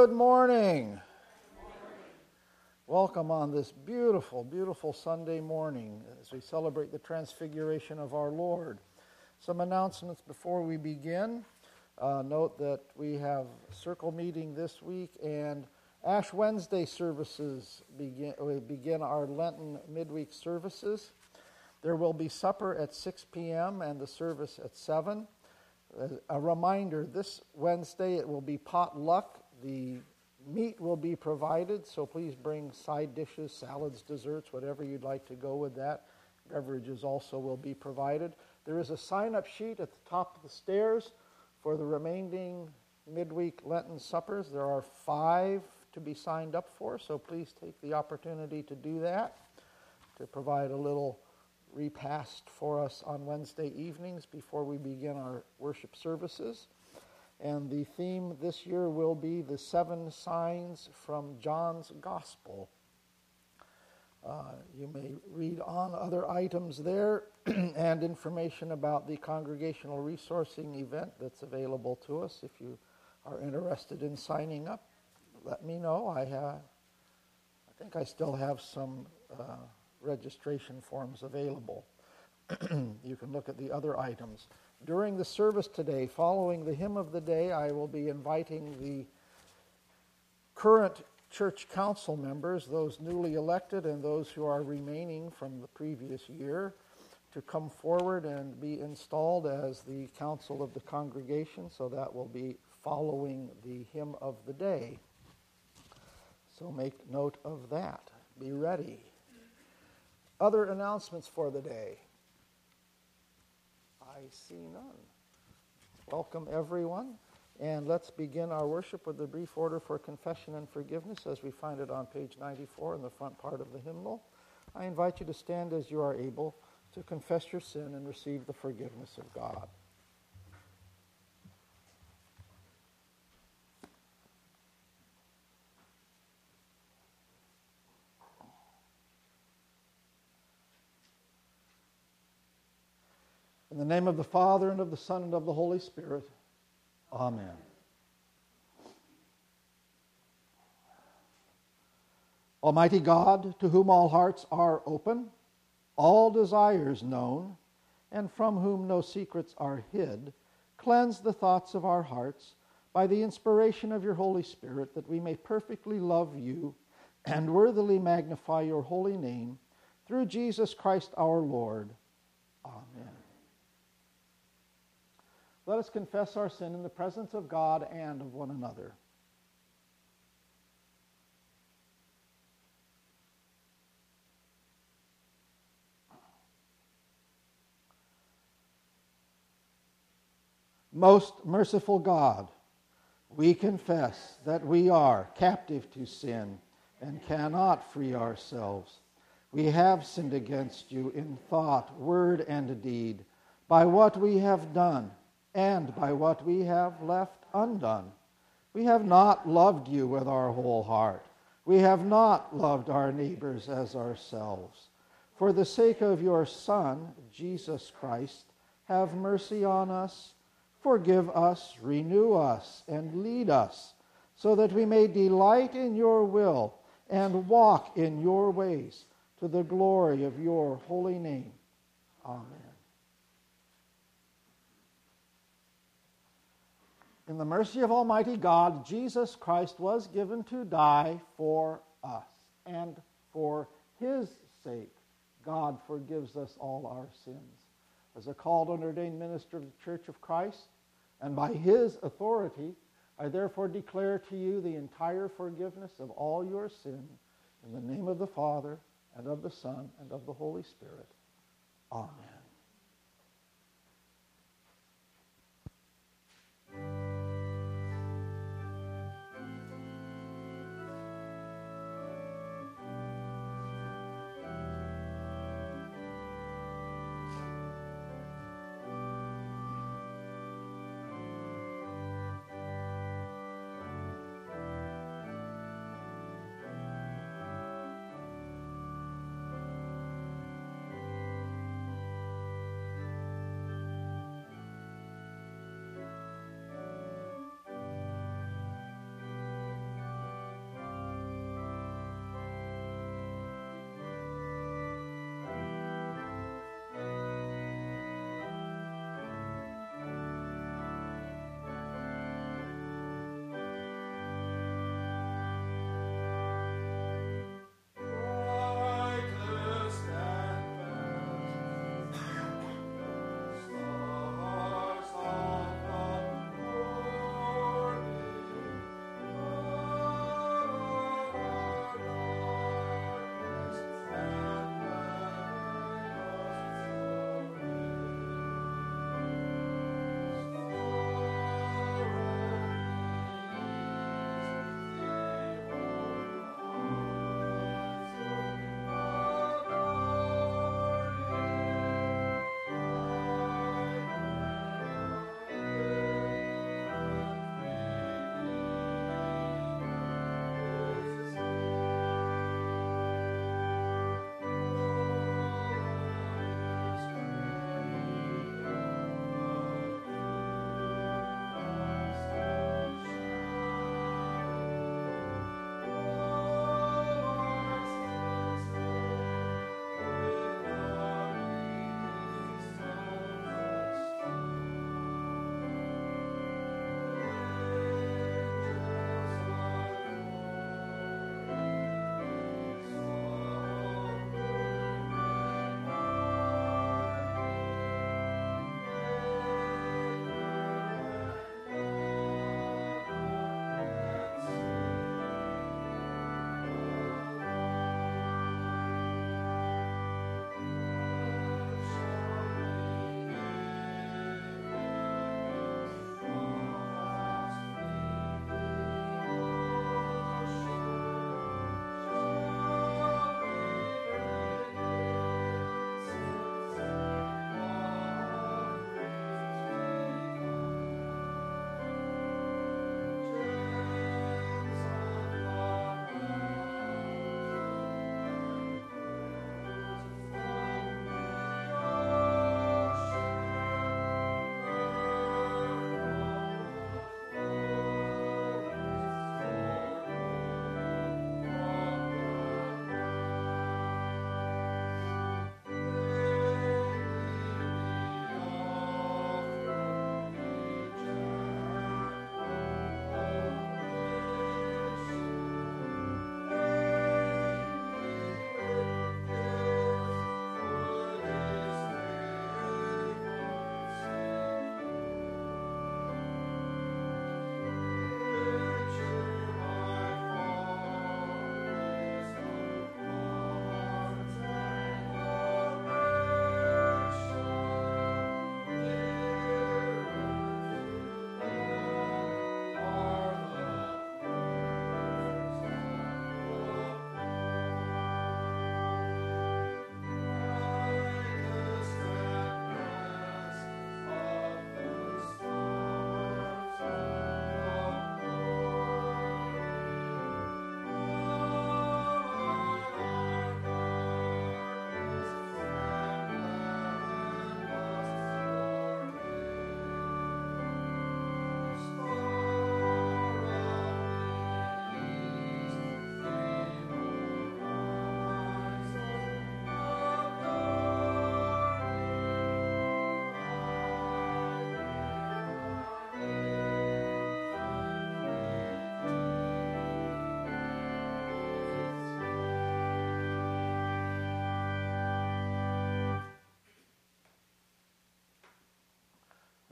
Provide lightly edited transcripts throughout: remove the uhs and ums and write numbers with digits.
Good morning. Welcome on this beautiful, beautiful Sunday morning as we celebrate the transfiguration of our Lord. Some announcements before we begin. Note that we have circle meeting this week and Ash Wednesday services begin our Lenten midweek services. There will be supper at 6 p.m. and the service at 7. A reminder, this Wednesday it will be potluck. The meat will be provided, so please bring side dishes, salads, desserts, whatever you'd like to go with that. Beverages also will be provided. There is a sign-up sheet at the top of the stairs for the remaining midweek Lenten suppers. There are 5 to be signed up for, so please take the opportunity to do that, to provide a little repast for us on Wednesday evenings before we begin our worship services. And the theme this year will be the 7 signs from John's Gospel. You may read on other items there and information about the congregational resourcing event that's available to us. If you are interested in signing up, let me know. I think I still have some registration forms available. You can look at the other items. During the service today, following the hymn of the day, I will be inviting the current church council members, those newly elected and those who are remaining from the previous year, to come forward and be installed as the council of the congregation. So that will be following the hymn of the day. So make note of that. Be ready. Other announcements for the day. I see none. Welcome, everyone. And let's begin our worship with a brief order for confession and forgiveness as we find it on page 94 in the front part of the hymnal. I invite you to stand as you are able to confess your sin and receive the forgiveness of God. In the name of the Father, and of the Son, and of the Holy Spirit. Amen. Almighty God, to whom all hearts are open, all desires known, and from whom no secrets are hid, cleanse the thoughts of our hearts by the inspiration of your Holy Spirit, that we may perfectly love you and worthily magnify your holy name, through Jesus Christ our Lord. Amen. Let us confess our sin in the presence of God and of one another. Most merciful God, we confess that we are captive to sin and cannot free ourselves. We have sinned against you in thought, word, and deed, by what we have done and by what we have left undone. We have not loved you with our whole heart. We have not loved our neighbors as ourselves. For the sake of your Son, Jesus Christ, have mercy on us, forgive us, renew us, and lead us, so that we may delight in your will and walk in your ways, to the glory of your holy name. Amen. In the mercy of Almighty God, Jesus Christ was given to die for us. And for his sake, God forgives us all our sins. As a called and ordained minister of the Church of Christ, and by his authority, I therefore declare to you the entire forgiveness of all your sin, in the name of the Father, and of the Son, and of the Holy Spirit. Amen.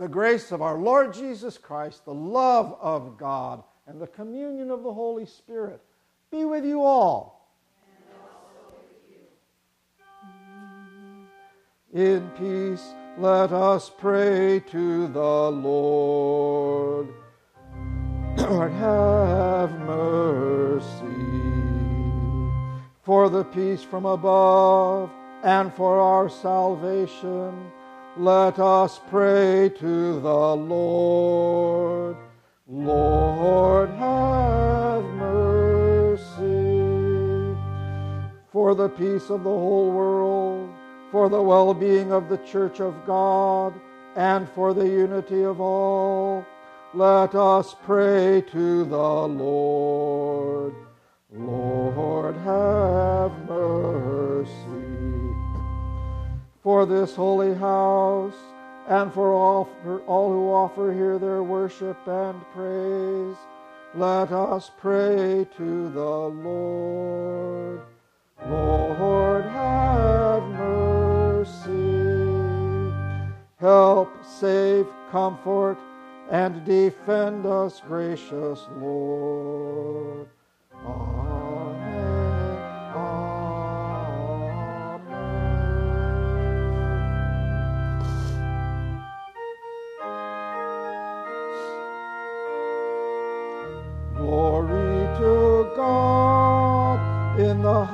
The grace of our Lord Jesus Christ, the love of God, and the communion of the Holy Spirit be with you all. And also with you. In peace, let us pray to the Lord. Lord, have mercy. For the peace from above and for our salvation, let us pray to the Lord. Lord, have mercy. For the peace of the whole world, for the well-being of the Church of God, and for the unity of all, let us pray to the Lord. Lord, have mercy. For this holy house, and for all who offer here their worship and praise, let us pray to the Lord. Lord, have mercy. Help, save, comfort, and defend us, gracious Lord. Amen. Amen. Glory to God in the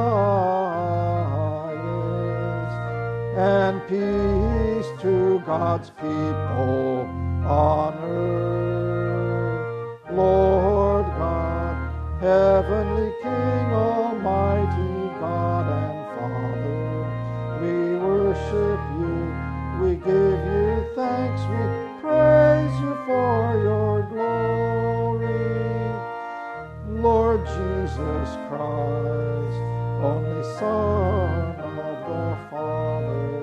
highest, and peace to God's people on earth. Lord God, heavenly King, almighty God and Father, we worship you, we give you thanks, we praise you for your glory. Lord Jesus Christ, only Son of the Father,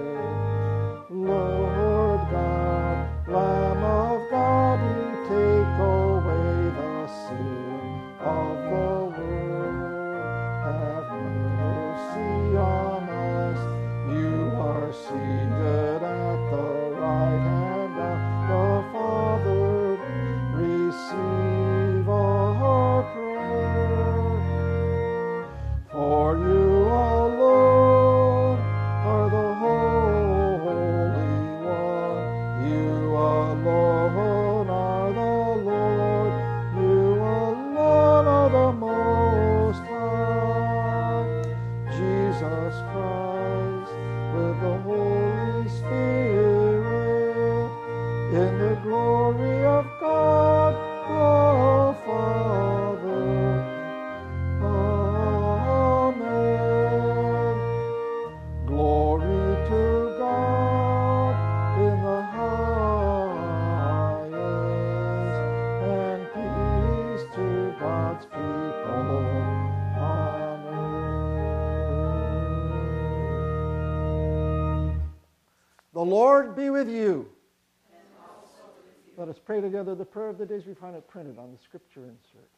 Lord God, Lamb of God, you take away the sin of the world. Have mercy on us. You are seated at the right hand of the Father. Receive our prayer. For you alone are the Holy One. You alone are the Lord. You alone are the Most High. Jesus Christ, with the Holy Spirit, in the glory of God the Father. Amen. Glory to God in the highest, and peace to God's people on earth. The Lord be with you. And also with you. Let us pray together the prayer of the days. We find it printed on the scripture insert.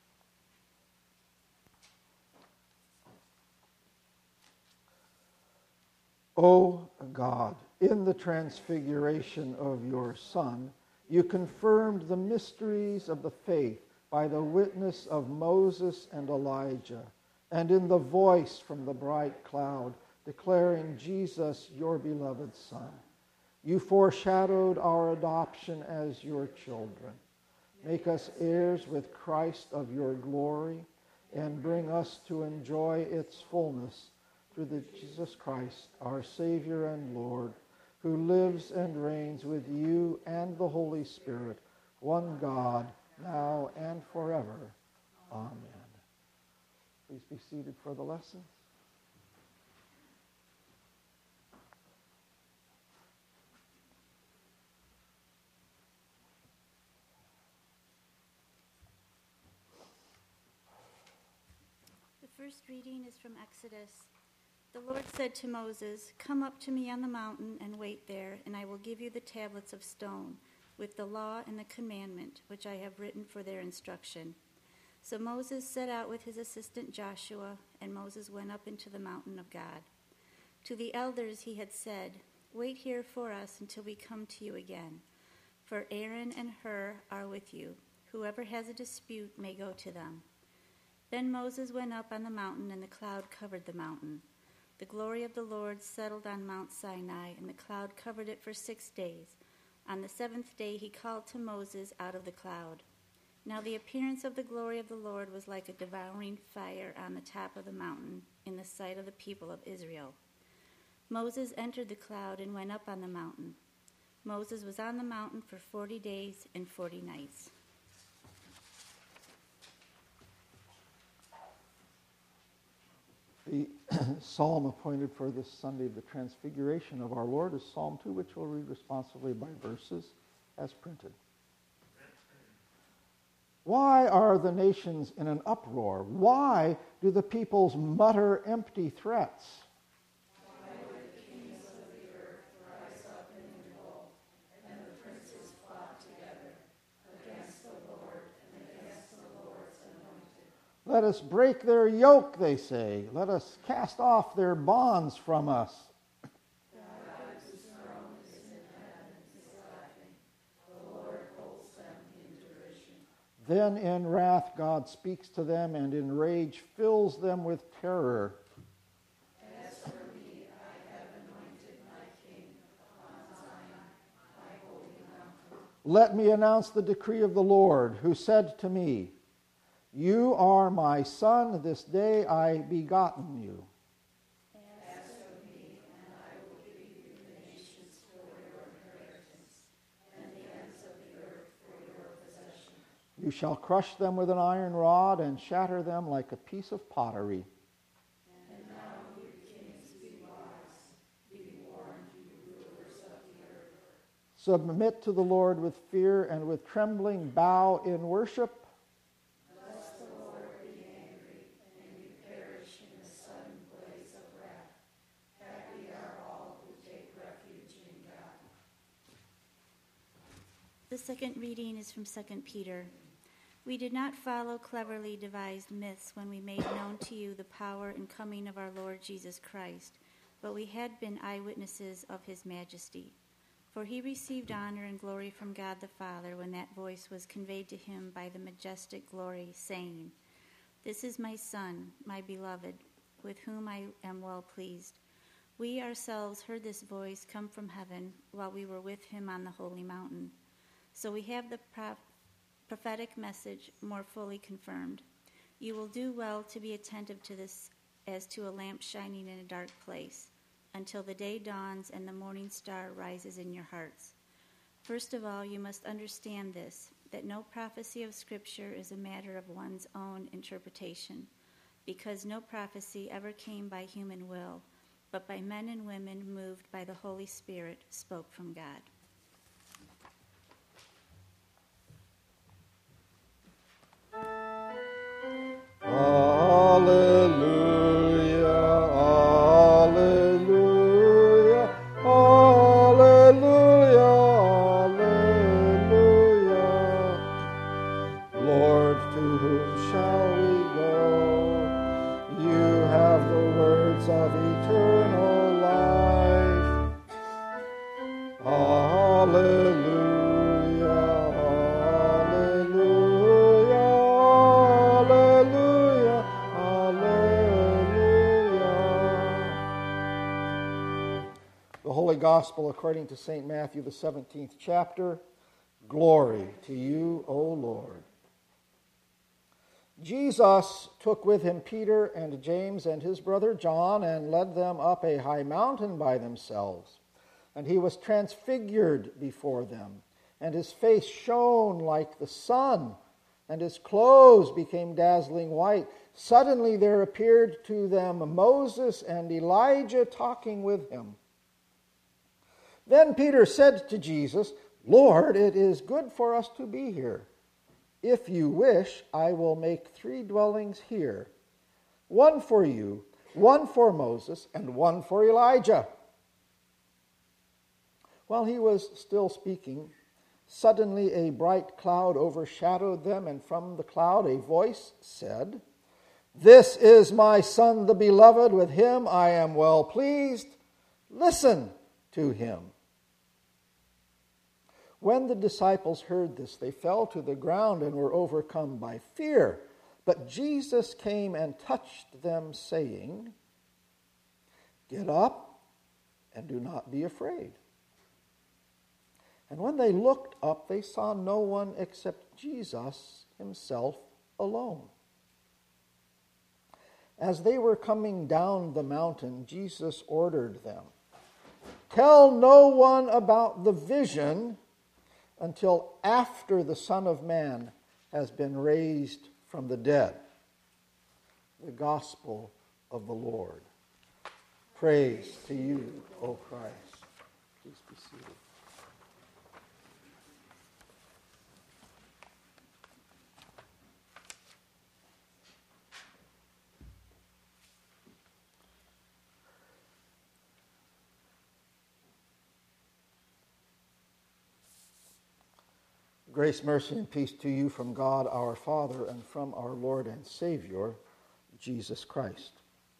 O God, in the transfiguration of your Son, you confirmed the mysteries of the faith by the witness of Moses and Elijah, and in the voice from the bright cloud, declaring Jesus, your beloved Son. You foreshadowed our adoption as your children. Make us heirs with Christ of your glory, and bring us to enjoy its fullness through Jesus Christ, our Savior and Lord, who lives and reigns with you and the Holy Spirit, one God, now and forever. Amen. Please be seated for the lesson. The first reading is from Exodus. The Lord said to Moses, "Come up to me on the mountain and wait there, and I will give you the tablets of stone with the law and the commandment which I have written for their instruction." So Moses set out with his assistant Joshua, and Moses went up into the mountain of God. To the elders he had said, "Wait here for us until we come to you again. for Aaron and Hur are with you. Whoever has a dispute may go to them." Then Moses went up on the mountain, and the cloud covered the mountain. The glory of the Lord settled on Mount Sinai, and the cloud covered it for 6 days. On the 7th day he called to Moses out of the cloud. Now the appearance of the glory of the Lord was like a devouring fire on the top of the mountain in the sight of the people of Israel. Moses entered the cloud and went up on the mountain. Moses was on the mountain for 40 days and 40 nights. The psalm appointed for this Sunday of the Transfiguration of our Lord is Psalm 2, which we'll read responsively by verses as printed. Why are the nations in an uproar? Why do the peoples mutter empty threats? Why do the kings of the earth rise up in revolt, and the princes plot together against the Lord and against the Lord's anointed? Let us break their yoke, they say. Let us cast off their bonds from us. God, whose throne is in heaven, is laughing. The Lord holds them in derision. Then in wrath God speaks to them, and in rage fills them with terror. As for me, I have anointed my king upon Zion, my holy mountain. Let me announce the decree of the Lord, who said to me, "You are my son, this day I begotten you." As for me, and I will give you the nations for your inheritance, and the ends of the earth for your possession. You shall crush them with an iron rod and shatter them like a piece of pottery. And now, you kings, be wise, be warned, you rulers of the earth. Submit to the Lord with fear and with trembling bow in worship. Lest the Lord be angry, and you perish in a sudden blaze of wrath. Happy are all who take refuge in God. The second reading is from 2 Peter. We did not follow cleverly devised myths when we made known to you the power and coming of our Lord Jesus Christ, but we had been eyewitnesses of his majesty. For he received honor and glory from God the Father when that voice was conveyed to him by the majestic glory, saying, "This is my Son, my beloved, with whom I am well pleased." We ourselves heard this voice come from heaven while we were with him on the holy mountain. So we have the prophetic message more fully confirmed. You will do well to be attentive to this as to a lamp shining in a dark place, until the day dawns and the morning star rises in your hearts. First of all, you must understand this, that no prophecy of Scripture is a matter of one's own interpretation, because no prophecy ever came by human will, but by men and women moved by the Holy Spirit spoke from God. Alleluia, alleluia, alleluia, alleluia. Lord, to whom shall we go? You have the words of eternal life. Alleluia, alleluia, alleluia, alleluia. The Holy Gospel according to St. Matthew, the 17th chapter. Glory to you, O Lord. Jesus took with him Peter and James and his brother John and led them up a high mountain by themselves. And he was transfigured before them, and his face shone like the sun, and his clothes became dazzling white. Suddenly there appeared to them Moses and Elijah talking with him. Then Peter said to Jesus, "Lord, it is good for us to be here. If you wish, I will make 3 dwellings here, one for you, one for Moses, and one for Elijah." While he was still speaking, suddenly a bright cloud overshadowed them, and from the cloud a voice said, "This is my Son, the beloved. With him I am well pleased. Listen to him." When the disciples heard this, they fell to the ground and were overcome by fear. But Jesus came and touched them, saying, "Get up and do not be afraid." And when they looked up, they saw no one except Jesus himself alone. As they were coming down the mountain, Jesus ordered them, "Tell no one about the vision until after the Son of Man has been raised from the dead." The Gospel of the Lord. Praise to you, O Christ. Please be seated. Grace, mercy, and peace to you from God our Father and from our Lord and Savior, Jesus Christ.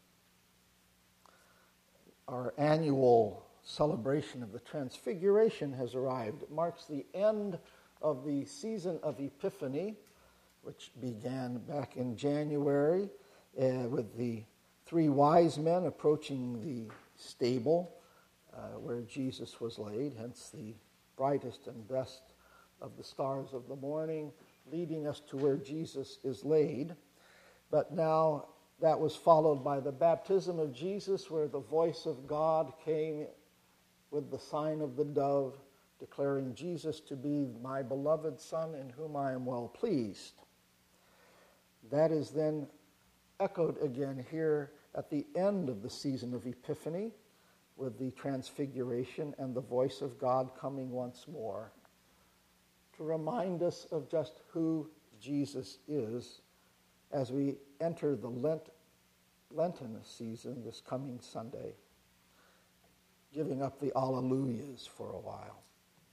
Our annual celebration of the Transfiguration has arrived. It marks the end of the season of Epiphany, which began back in January with the three wise men approaching the stable where Jesus was laid, hence the brightest and best of the stars of the morning, leading us to where Jesus is laid. But now that was followed by the baptism of Jesus, where the voice of God came with the sign of the dove, declaring Jesus to be my beloved Son in whom I am well pleased. That is then echoed again here at the end of the season of Epiphany with the Transfiguration and the voice of God coming once more to remind us of just who Jesus is as we enter the Lenten season this coming Sunday, giving up the Alleluias for a while.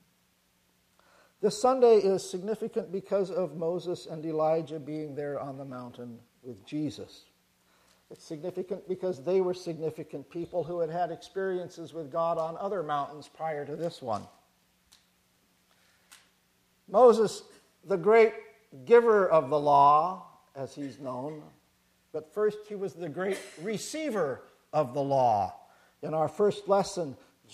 This Sunday is significant because of Moses and Elijah being there on the mountain with Jesus. It's significant because they were significant people who had had experiences with God on other mountains prior to this one. Moses, the great giver of the law, as he's known, but first he was the great receiver of the law. In our first lesson,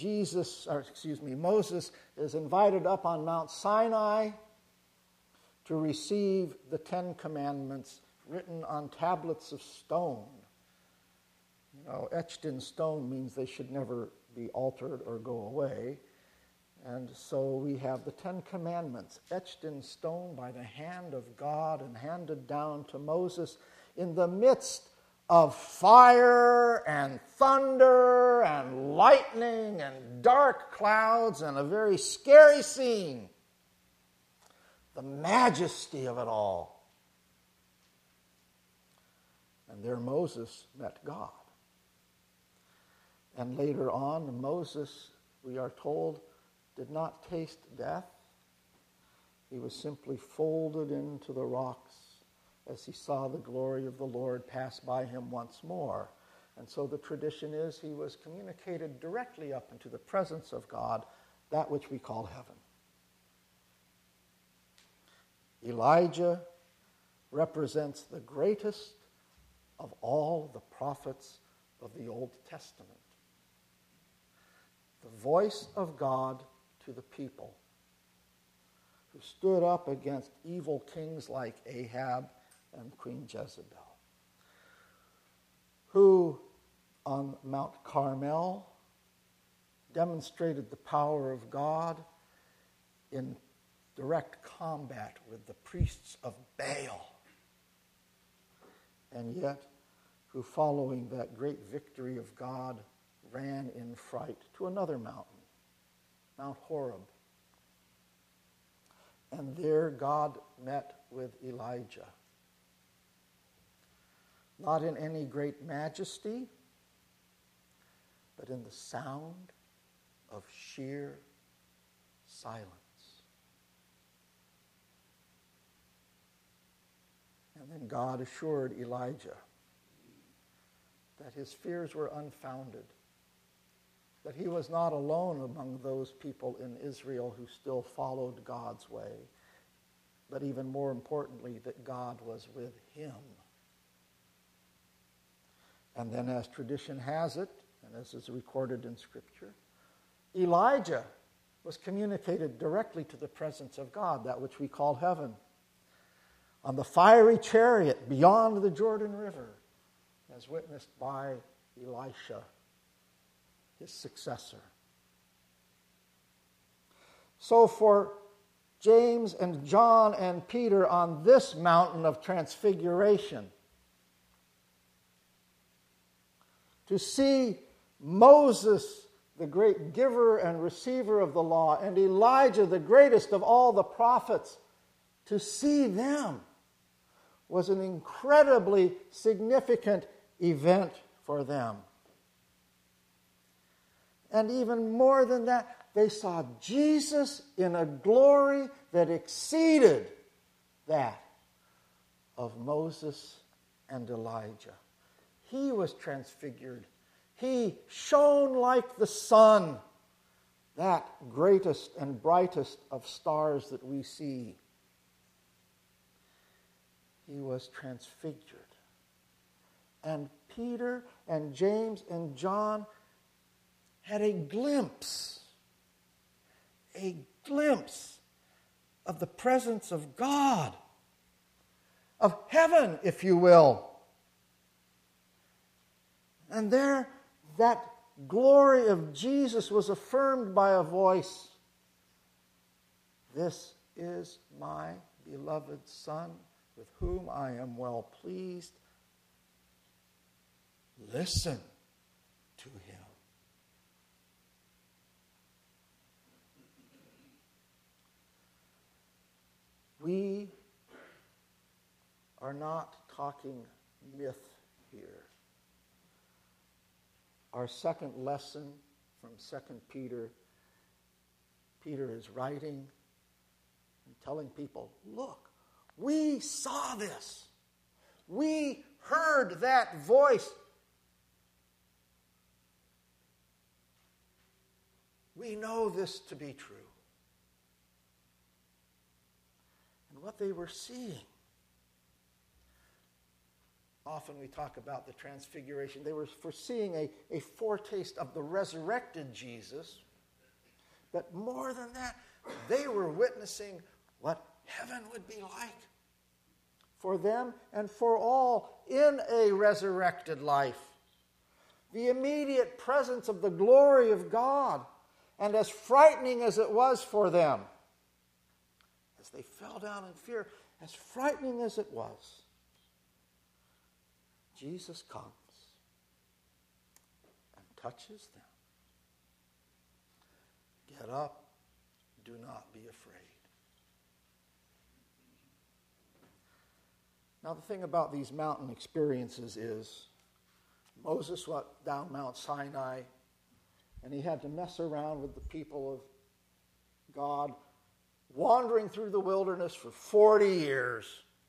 Moses is invited up on Mount Sinai to receive the 10 Commandments written on tablets of stone. You know, etched in stone means they should never be altered or go away. And so we have the 10 Commandments etched in stone by the hand of God and handed down to Moses in the midst of fire and thunder and lightning and dark clouds and a very scary scene. The majesty of it all. And there Moses met God. And later on, Moses, we are told, did not taste death. He was simply folded into the rocks as he saw the glory of the Lord pass by him once more. And so the tradition is he was communicated directly up into the presence of God, that which we call heaven. Elijah represents the greatest of all the prophets of the Old Testament. The voice of God to the people who stood up against evil kings like Ahab and Queen Jezebel, who on Mount Carmel demonstrated the power of God in direct combat with the priests of Baal, and yet who, following that great victory of God, ran in fright to another mountain, Mount Horeb. And there God met with Elijah. Not in any great majesty, but in the sound of sheer silence. And then God assured Elijah that his fears were unfounded, that he was not alone among those people in Israel who still followed God's way, but even more importantly, that God was with him. And then, as tradition has it, and as is recorded in Scripture, Elijah was communicated directly to the presence of God, that which we call heaven, on the fiery chariot beyond the Jordan River, as witnessed by Elisha, his successor. So for James and John and Peter on this mountain of transfiguration, to see Moses, the great giver and receiver of the law, and Elijah, the greatest of all the prophets, to see them was an incredibly significant event for them. And even more than that, they saw Jesus in a glory that exceeded that of Moses and Elijah. He was transfigured. He shone like the sun, that greatest and brightest of stars that we see. He was transfigured. And Peter and James and John had a glimpse of the presence of God, of heaven, if you will. And there, that glory of Jesus was affirmed by a voice. "This is my beloved Son, with whom I am well pleased. Listen to him." We are not talking myth here. Our second lesson from 2 Peter, Peter is writing and telling people, look, we saw this. We heard that voice. We know this to be true. And what they were seeing, often we talk about the transfiguration, they were foreseeing a foretaste of the resurrected Jesus. But more than that, they were witnessing what heaven would be like for them and for all in a resurrected life. The immediate presence of the glory of God, and as frightening as it was for them, as they fell down in fear, as frightening as it was, Jesus comes and touches them. Get up, do not be afraid. Now, the thing about these mountain experiences is Moses went down Mount Sinai, and he had to mess around with the people of God, wandering through the wilderness for 40 years.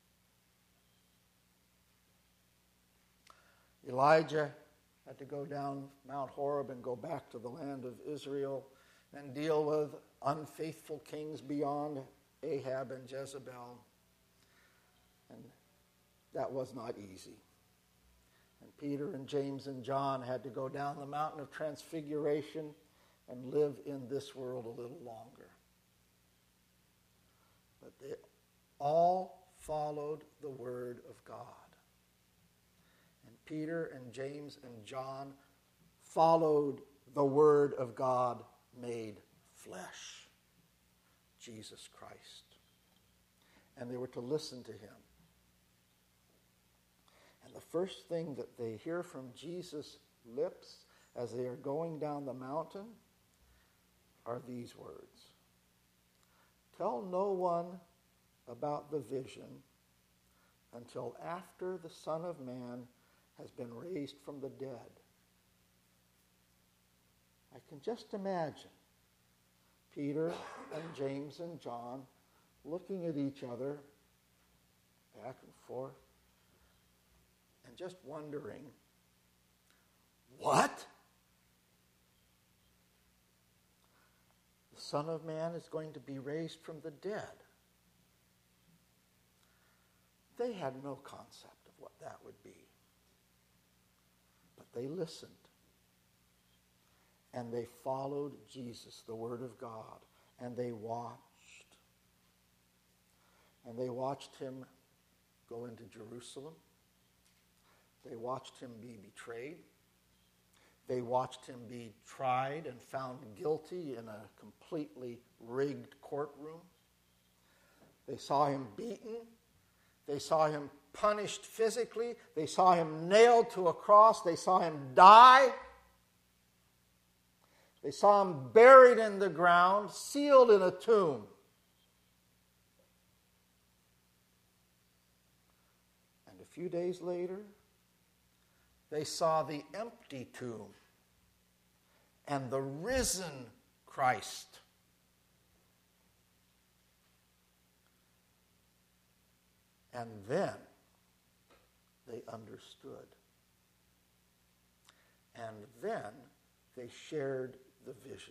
Elijah had to go down Mount Horeb and go back to the land of Israel and deal with unfaithful kings beyond Ahab and Jezebel. And that was not easy. And Peter and James and John had to go down the mountain of transfiguration and live in this world a little longer. But they all followed the word of God. And Peter and James and John followed the word of God made flesh, Jesus Christ. And they were to listen to him. And the first thing that they hear from Jesus' lips as they are going down the mountain are these words. Tell no one about the vision until after the Son of Man has been raised from the dead. I can just imagine Peter and James and John looking at each other back and forth and just wondering, what? Son of Man is going to be raised from the dead. They had no concept of what that would be. But they listened. And they followed Jesus, the Word of God. And they watched. And they watched him go into Jerusalem. They watched him be betrayed. They watched him be tried and found guilty in a completely rigged courtroom. They saw him beaten. They saw him punished physically. They saw him nailed to a cross. They saw him die. They saw him buried in the ground, sealed in a tomb. And a few days later, they saw the empty tomb and the risen Christ. And then they understood. And then they shared the vision.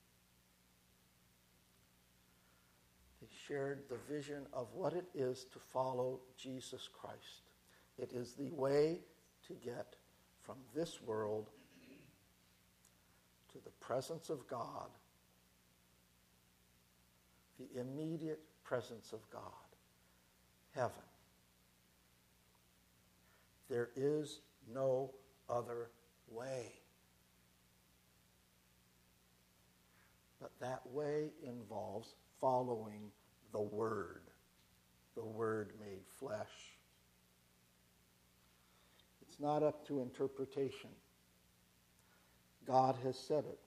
They shared the vision of what it is to follow Jesus Christ. It is the way to get from this world to the presence of God, the immediate presence of God, heaven. There is no other way. But that way involves following the Word made flesh. It's not up to interpretation. God has said it.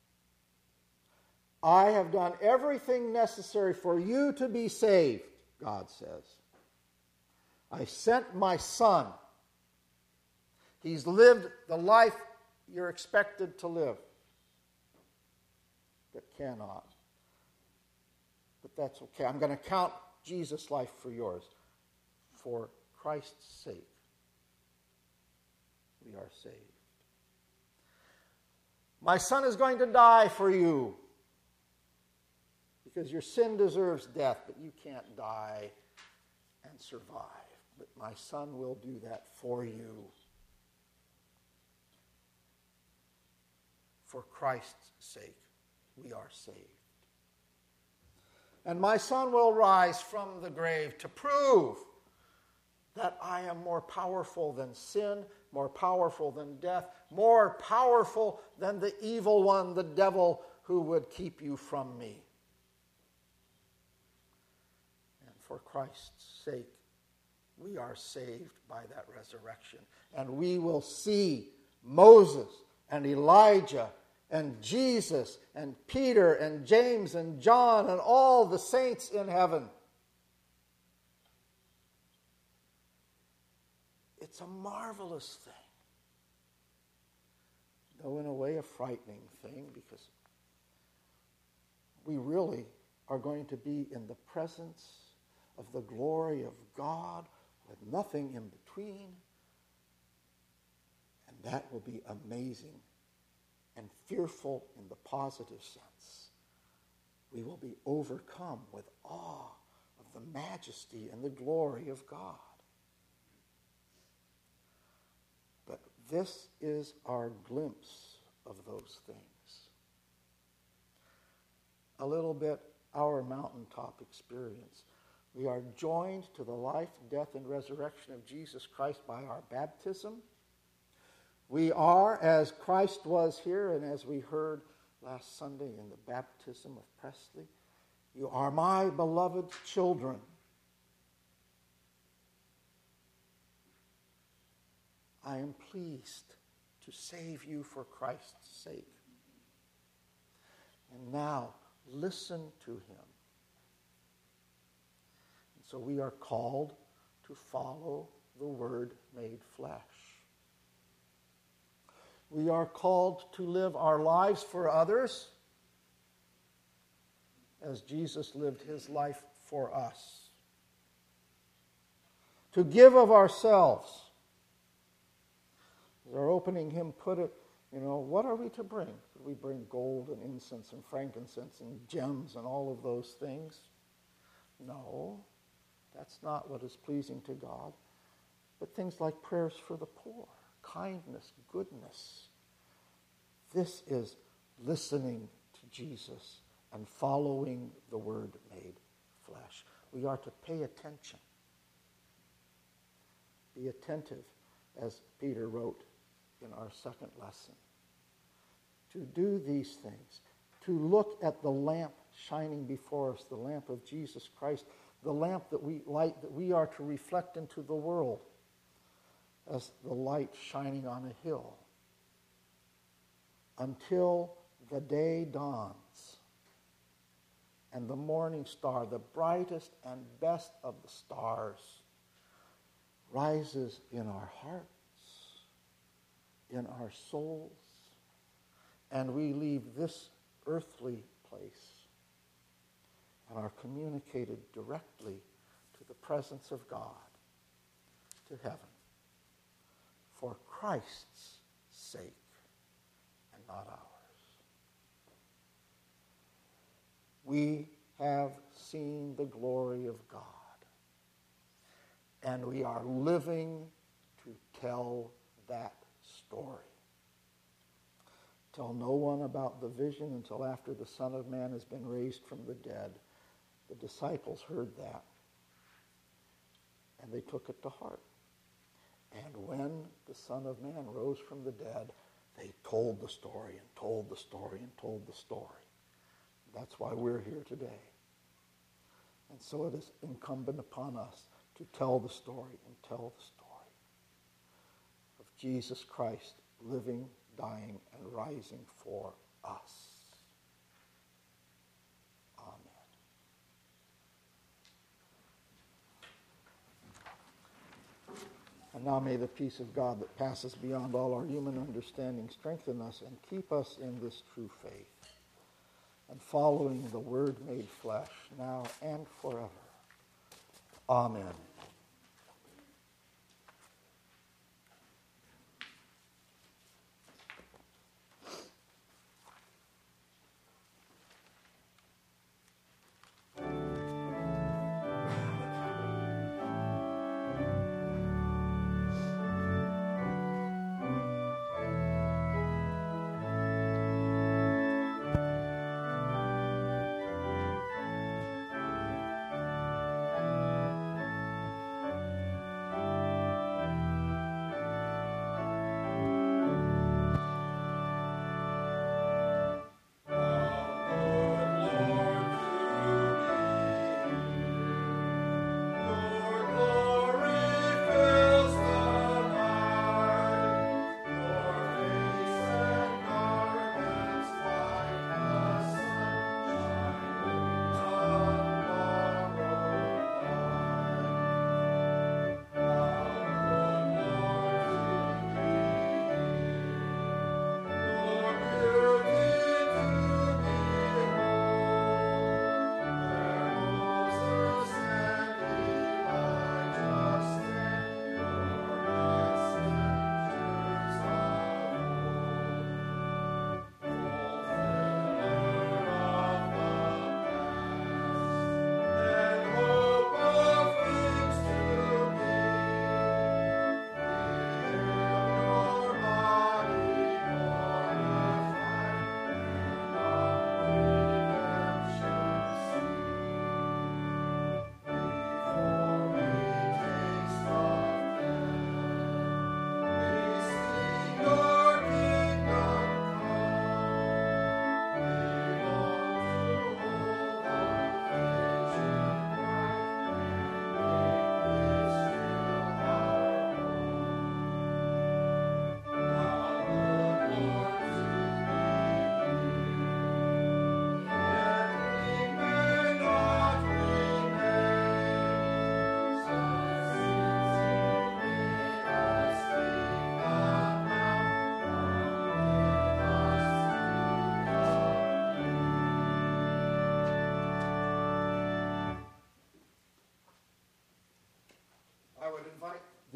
I have done everything necessary for you to be saved, God says. I sent my Son. He's lived the life you're expected to live, but cannot. But that's okay. I'm going to count Jesus' life for yours. For Christ's sake, we are saved. My Son is going to die for you because your sin deserves death, but you can't die and survive. But my Son will do that for you. For Christ's sake, we are saved. And my Son will rise from the grave to prove that I am more powerful than sin, more powerful than death, more powerful than the evil one, the devil, who would keep you from me. And for Christ's sake, we are saved by that resurrection. And we will see Moses and Elijah and Jesus and Peter and James and John and all the saints in heaven. It's a marvelous thing. Though in a way a frightening thing, because we really are going to be in the presence of the glory of God with nothing in between. And that will be amazing and fearful in the positive sense. We will be overcome with awe of the majesty and the glory of God. But this is our glimpse of those things. A little bit our mountaintop experience. We are joined to the life, death, and resurrection of Jesus Christ by our baptism. We are, as Christ was here, and as we heard last Sunday in the baptism of Presley, you are my beloved children. I am pleased to save you for Christ's sake. And now, listen to him. And so we are called to follow the Word made flesh. We are called to live our lives for others as Jesus lived his life for us. To give of ourselves. As our opening hymn put it, What are we to bring? We bring gold and incense and frankincense and gems and all of those things? No, that's not what is pleasing to God. But things like prayers for the poor, kindness, goodness. This is listening to Jesus and following the Word made flesh. We are to pay attention. Be attentive, as Peter wrote in our second lesson. To do these things, to look at the lamp shining before us, the lamp of Jesus Christ, the lamp that we light, that we are to reflect into the world as the light shining on a hill, until the day dawns and the morning star, the brightest and best of the stars, rises in our hearts, in our souls, and we leave this earthly place and are communicated directly to the presence of God, to heaven, for Christ's sake and not ours. We have seen the glory of God, and we are living to tell that story. Tell no one about the vision until after the Son of Man has been raised from the dead. The disciples heard that, and they took it to heart. And when the Son of Man rose from the dead, they told the story and told the story and told the story. That's why we're here today. And so it is incumbent upon us to tell the story and tell the story of Jesus Christ living, dying, and rising for us. Amen. And now may the peace of God that passes beyond all our human understanding strengthen us and keep us in this true faith and following the Word made flesh now and forever. Amen.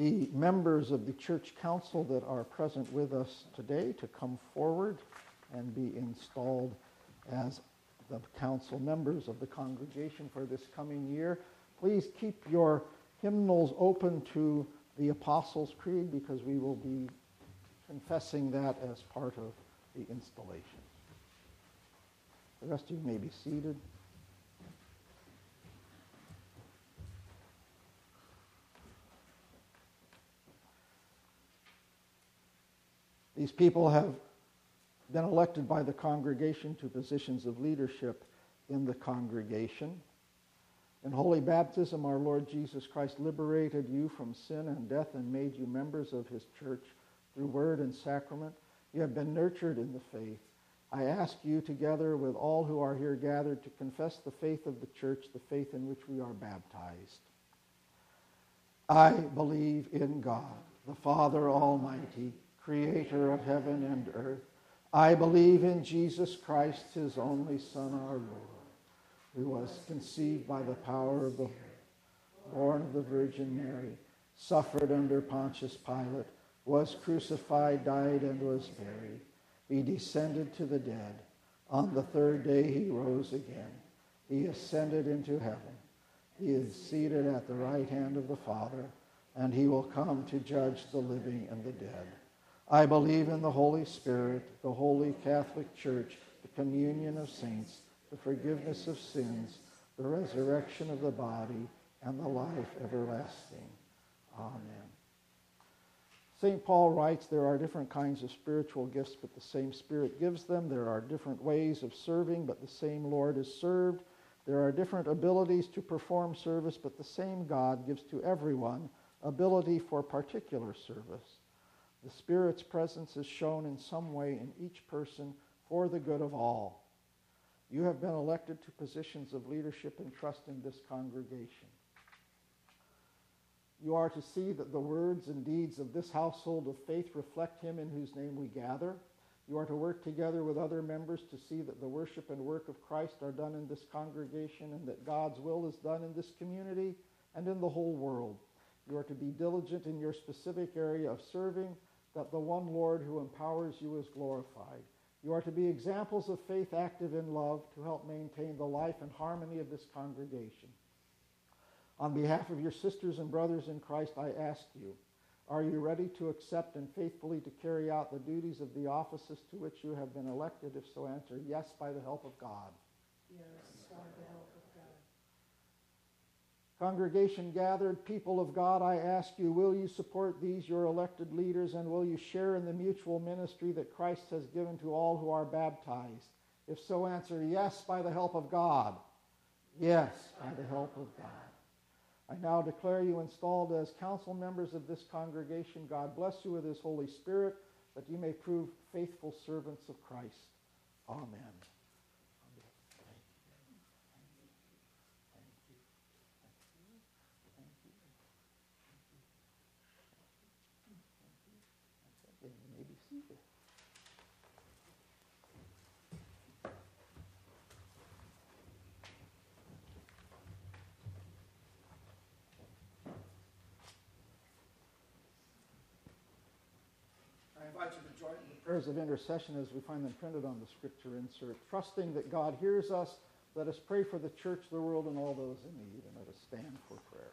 the members of the church council that are present with us today to come forward and be installed as the council members of the congregation for this coming year. Please keep your hymnals open to the Apostles' Creed because we will be confessing that as part of the installation. The rest of you may be seated. These people have been elected by the congregation to positions of leadership in the congregation. In holy baptism, our Lord Jesus Christ liberated you from sin and death and made you members of his church through word and sacrament. You have been nurtured in the faith. I ask you, together with all who are here gathered, to confess the faith of the church, the faith in which we are baptized. I believe in God, the Father Almighty, creator of heaven and earth. I believe in Jesus Christ, his only Son, our Lord, who was conceived by the power of the Holy Spirit, born of the Virgin Mary, suffered under Pontius Pilate, was crucified, died, and was buried. He descended to the dead. On the third day he rose again. He ascended into heaven. He is seated at the right hand of the Father, and he will come to judge the living and the dead. I believe in the Holy Spirit, the Holy Catholic Church, the communion of saints, the forgiveness of sins, the resurrection of the body, and the life everlasting. Amen. St. Paul writes, there are different kinds of spiritual gifts, but the same Spirit gives them. There are different ways of serving, but the same Lord is served. There are different abilities to perform service, but the same God gives to everyone ability for particular service. The Spirit's presence is shown in some way in each person for the good of all. You have been elected to positions of leadership and trust in this congregation. You are to see that the words and deeds of this household of faith reflect him in whose name we gather. You are to work together with other members to see that the worship and work of Christ are done in this congregation and that God's will is done in this community and in the whole world. You are to be diligent in your specific area of serving, that the one Lord who empowers you is glorified. You are to be examples of faith active in love to help maintain the life and harmony of this congregation. On behalf of your sisters and brothers in Christ, I ask you, are you ready to accept and faithfully to carry out the duties of the offices to which you have been elected? If so, answer yes by the help of God. Yes, by the help of God. Congregation gathered, people of God, I ask you, will you support these, your elected leaders, and will you share in the mutual ministry that Christ has given to all who are baptized? If so, answer yes by the help of God. Yes, by the help of God. I now declare you installed as council members of this congregation. God bless you with his Holy Spirit, that you may prove faithful servants of Christ. Amen. You may be seated. I invite you to join in the prayers of intercession as we find them printed on the scripture insert. Trusting that God hears us, let us pray for the church, the world, and all those in need, and let us stand for prayer.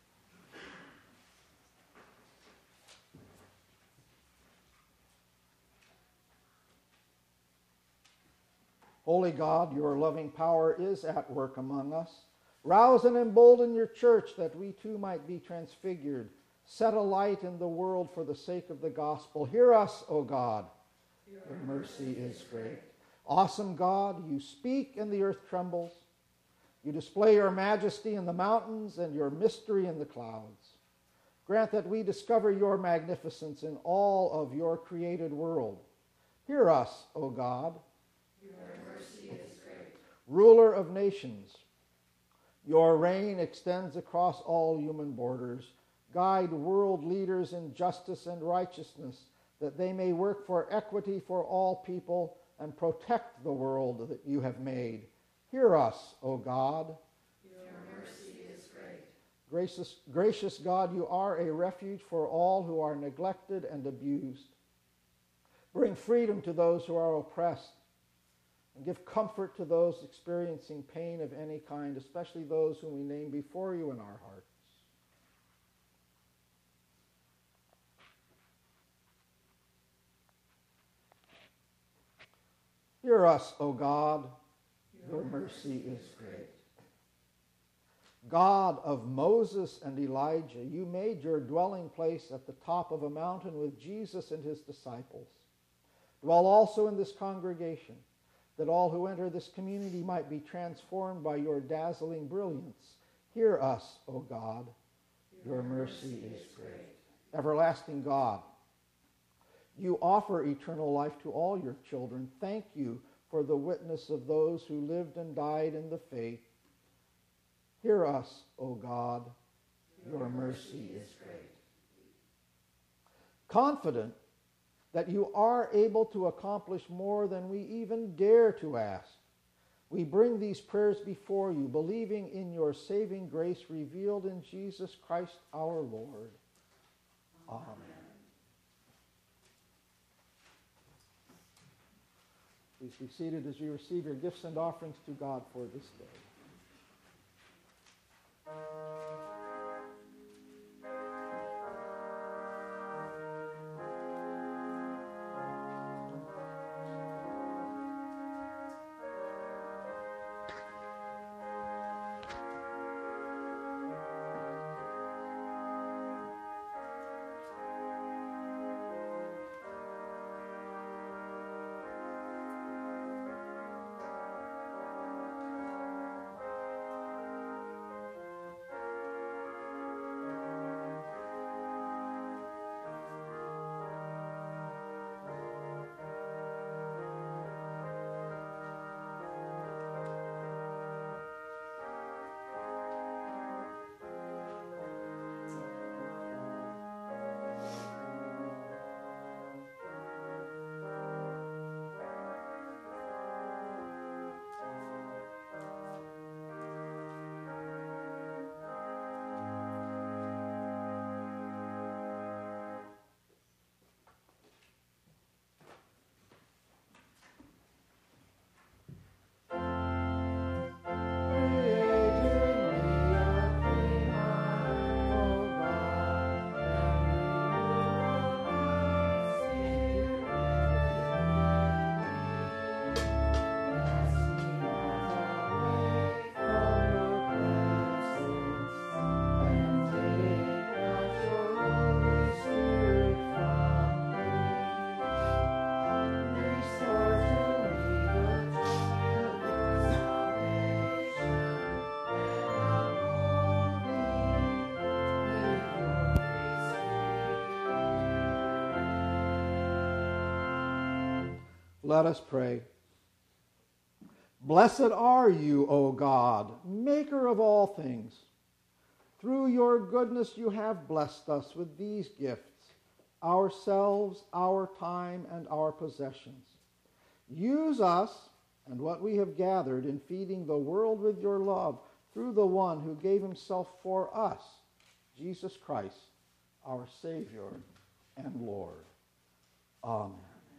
Holy God, your loving power is at work among us. Rouse and embolden your church that we too might be transfigured. Set a light in the world for the sake of the gospel. Hear us, O God. Your mercy is great. Awesome God, you speak and the earth trembles. You display your majesty in the mountains and your mystery in the clouds. Grant that we discover your magnificence in all of your created world. Hear us, O God. Your mercy is great. Ruler of nations, your reign extends across all human borders. Guide world leaders in justice and righteousness, that they may work for equity for all people and protect the world that you have made. Hear us, O God. Your mercy is great. Gracious God, you are a refuge for all who are neglected and abused. Bring freedom to those who are oppressed, and give comfort to those experiencing pain of any kind, especially those whom we name before you in our hearts. Hear us, O God, your mercy is great. God of Moses and Elijah, you made your dwelling place at the top of a mountain with Jesus and his disciples. Dwell also in this congregation, that all who enter this community might be transformed by your dazzling brilliance. Hear us, O God, your mercy is great. Everlasting God, you offer eternal life to all your children. Thank you for the witness of those who lived and died in the faith. Hear us, O God, your mercy is great. Confident that you are able to accomplish more than we even dare to ask, we bring these prayers before you, believing in your saving grace revealed in Jesus Christ our Lord. Amen. Please be seated as you receive your gifts and offerings to God for this day. Let us pray. Blessed are you, O God, maker of all things. Through your goodness you have blessed us with these gifts, ourselves, our time, and our possessions. Use us and what we have gathered in feeding the world with your love through the one who gave himself for us, Jesus Christ, our Savior and Lord. Amen.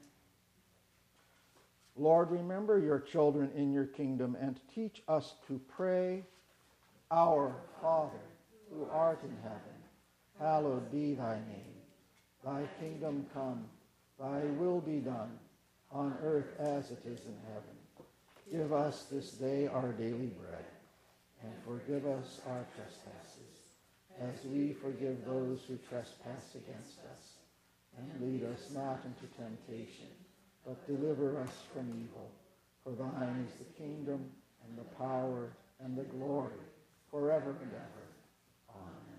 Lord, remember your children in your kingdom and teach us to pray, Our Father, who art in heaven, hallowed be thy name. Thy kingdom come, thy will be done, on earth as it is in heaven. Give us this day our daily bread, and forgive us our trespasses, as we forgive those who trespass against us. And lead us not into temptation, but deliver us from evil. For thine is the kingdom, and the power, and the glory, forever and ever. Amen.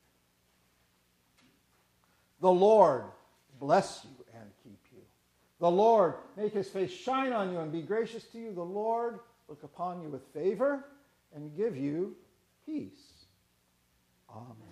The Lord bless you and keep you. The Lord make his face shine on you and be gracious to you. The Lord look upon you with favor and give you peace. Amen.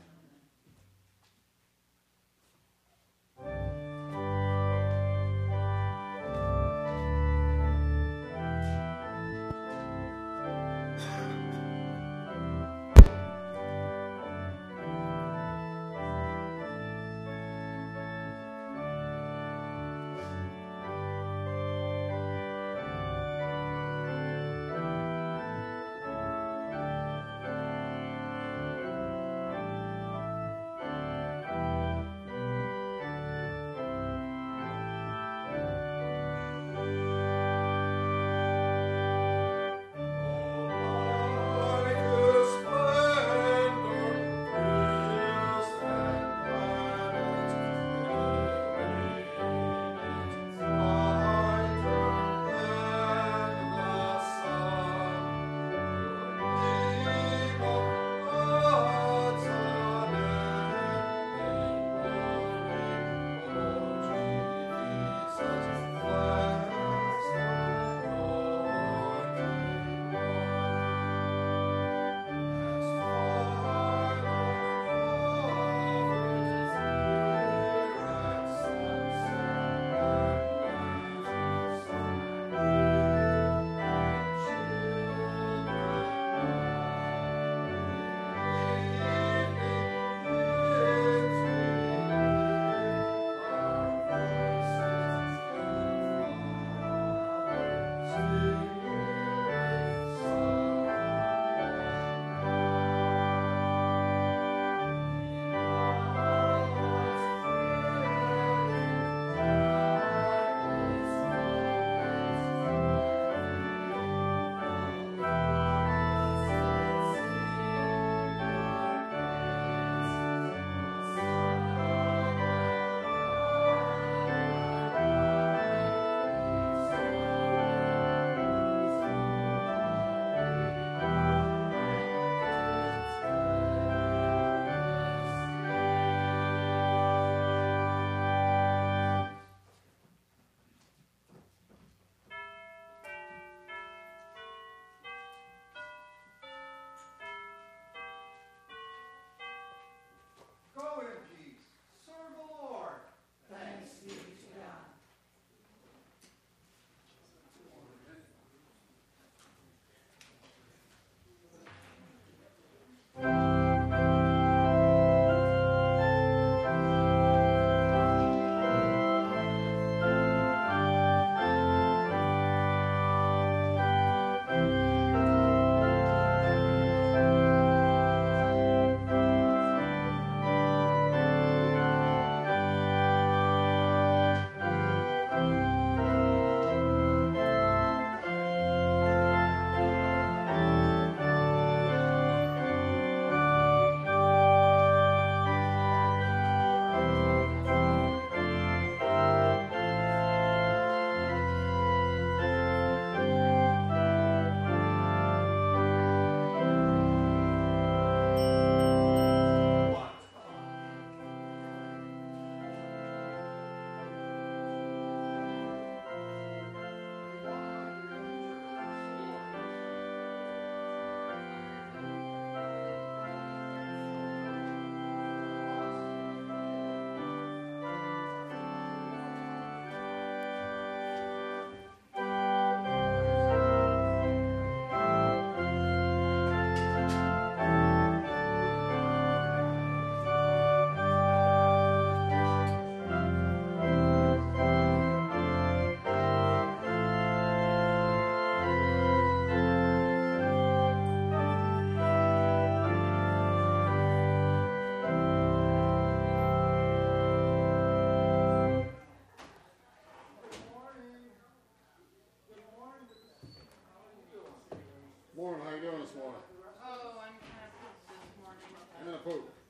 this morning? Oh, I'm kind of pooped this morning. I'm gonna poop.